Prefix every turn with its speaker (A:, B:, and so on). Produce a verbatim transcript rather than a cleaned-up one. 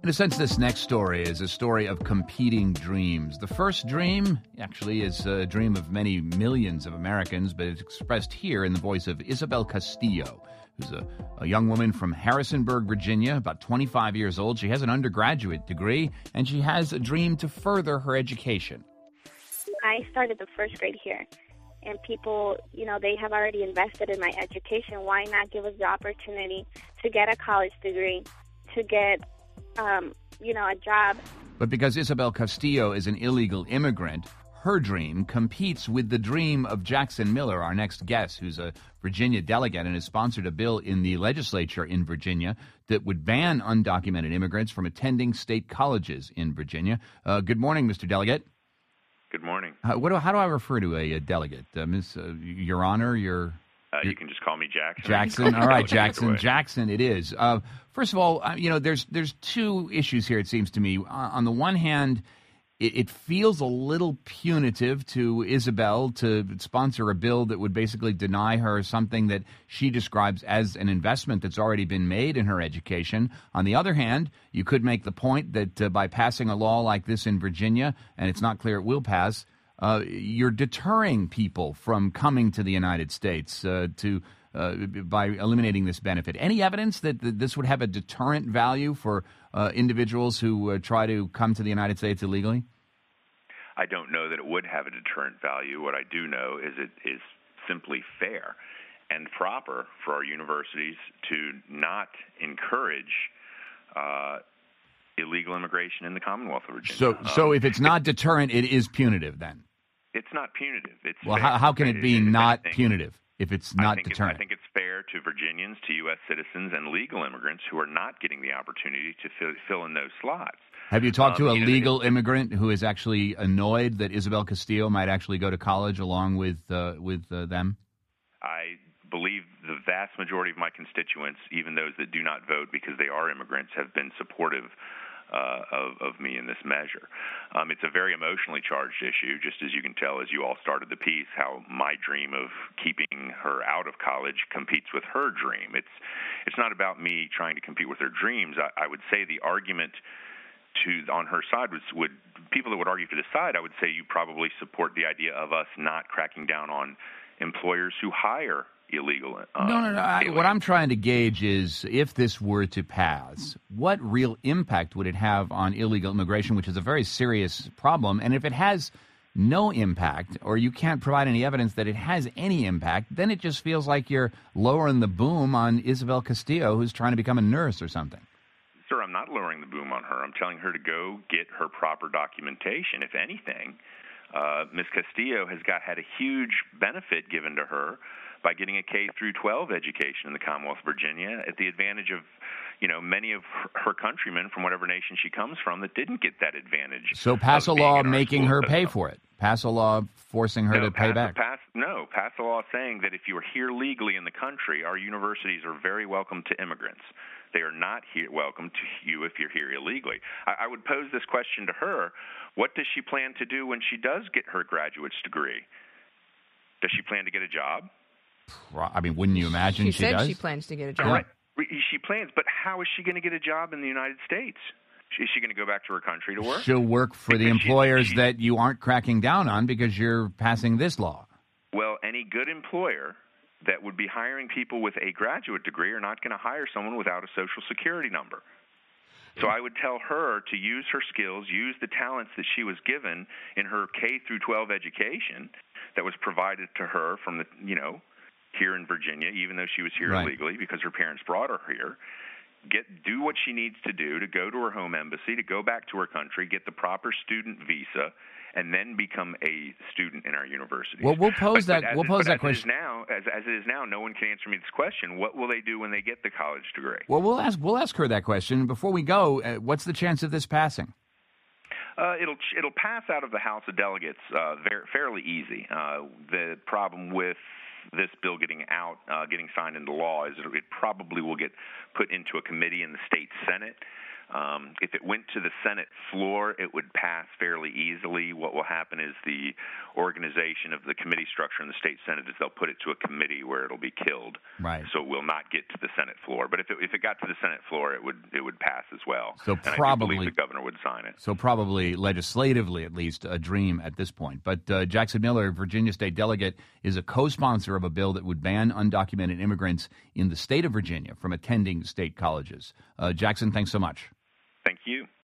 A: In a sense, this next story is a story of competing dreams. The first dream actually is a dream of many millions of Americans, but it's expressed here in the voice of Isabel Castillo, who's a, a young woman from Harrisonburg, Virginia, about twenty-five years old. She has an undergraduate degree, and she has a dream to further her education.
B: I started the first grade here, and people, you know, they have already invested in my education. Why not give us the opportunity to get a college degree, to get Um, you know, a job.
A: But because Isabel Castillo is an illegal immigrant, her dream competes with the dream of Jackson Miller, our next guest, who's a Virginia delegate and has sponsored a bill in the legislature in Virginia that would ban undocumented immigrants from attending state colleges in Virginia. Uh, good morning, Mister Delegate.
C: Good morning.
A: How, what do, how do I refer to a, a delegate? Uh, Miss, uh, Your Honor, your...
C: Uh, you can just call me Jackson.
A: Jackson. All right, Jackson. Jackson it is. Uh, first of all, uh, you know, there's there's two issues here, it seems to me. Uh, on the one hand, it, it feels a little punitive to Isabel to sponsor a bill that would basically deny her something that she describes as an investment that's already been made in her education. On the other hand, you could make the point that uh, by passing a law like this in Virginia, and it's not clear it will pass, Uh, you're deterring people from coming to the United States uh, to uh, by eliminating this benefit. Any evidence that, that this would have a deterrent value for uh, individuals who uh, try to come to the United States illegally?
C: I don't know that it would have a deterrent value. What I do know is it is simply fair and proper for our universities to not encourage uh, illegal immigration in the Commonwealth of Virginia.
A: So,
C: um,
A: so if it's not deterrent, it is punitive then?
C: It's not punitive. It's
A: well,
C: fair.
A: how, how can it be
C: If
A: not
C: anything,
A: punitive if it's not
C: I think
A: deterrent?
C: It's, I think it's fair to Virginians, to U S citizens, and legal immigrants who are not getting the opportunity to fill, fill in those slots.
A: Have you talked
C: um,
A: to a
C: you know,
A: legal
C: it,
A: immigrant who is actually annoyed that Isabel Castillo might actually go to college along with uh, with uh, them?
C: I believe the vast majority of my constituents, even those that do not vote because they are immigrants, have been supportive Uh, of, of me in this measure. Um, it's a very emotionally charged issue, just as you can tell as you all started the piece, how my dream of keeping her out of college competes with her dream. It's it's not about me trying to compete with her dreams. I, I would say the argument to on her side was, would people that would argue for this side, I would say you probably support the idea of us not cracking down on employers who hire illegal. Uh,
A: no, no, no. I, what I'm trying to gauge is if this were to pass, what real impact would it have on illegal immigration, which is a very serious problem? And if it has no impact, or you can't provide any evidence that it has any impact, then it just feels like you're lowering the boom on Isabel Castillo, who's trying to become a nurse or something.
C: Sir, I'm not lowering the boom on her. I'm telling her to go get her proper documentation. If anything, uh, Miz Castillo has got had a huge benefit given to her by getting a K through twelve education in the Commonwealth of Virginia at the advantage of, you know, many of her countrymen from whatever nation she comes from that didn't get that advantage.
A: So pass a law making her
C: system.
A: pay for it. Pass a law forcing her
C: no,
A: to pay
C: pass,
A: back.
C: Pass, no, pass a law saying that if you are here legally in the country, our universities are very welcome to immigrants. They are not here welcome to you if you're here illegally. I, I would pose this question to her. What does she plan to do when she does get her graduate's degree? Does she plan to get a job?
A: I mean, wouldn't you imagine
D: she,
A: she
D: said
A: does?
D: she plans to get a job.
C: Right. She plans, but how is she going to get a job in the United States? Is she going to go back to her country to work?
A: She'll work for the
C: Because
A: employers
C: she, she,
A: that you aren't cracking down on because you're passing this law.
C: Well, any good employer that would be hiring people with a graduate degree are not going to hire someone without a Social Security number. So I would tell her to use her skills, use the talents that she was given in her K through twelve education that was provided to her from the, you know, here in Virginia, even though she was here
A: right.
C: illegally because her parents brought her here. Get do what she needs to do to go to her home embassy, to go back to her country, get the proper student visa, and then become a student in our university.
A: Well, we'll pose
C: but,
A: that.
C: but
A: we'll
C: as,
A: pose that
C: as
A: question
C: it is now. As, as it is now, no one can answer me this question. What will they do when they get the college degree?
A: Well, we'll ask. We'll ask her that question. Before we go, uh, what's the chance of this passing?
C: Uh, it'll it'll pass out of the House of Delegates uh, very, fairly easy. Uh, the problem with this bill getting out, uh, getting signed into law, is it probably will get put into a committee in the state Senate. Um, if it went to the Senate floor, it would pass fairly easily. What will happen is the organization of the committee structure in the state Senate is they'll put it to a committee where it'll be killed.
A: Right.
C: So it will not get to the Senate floor. But if it, if it got to the Senate floor, it would it would pass as well.
A: So
C: and
A: probably
C: I do believe the governor would sign it.
A: So probably legislatively, at least, a dream at this point. But uh, Jackson Miller, Virginia state delegate, is a co-sponsor of a bill that would ban undocumented immigrants in the state of Virginia from attending state colleges. Uh, Jackson, thanks so much.
C: Thank you.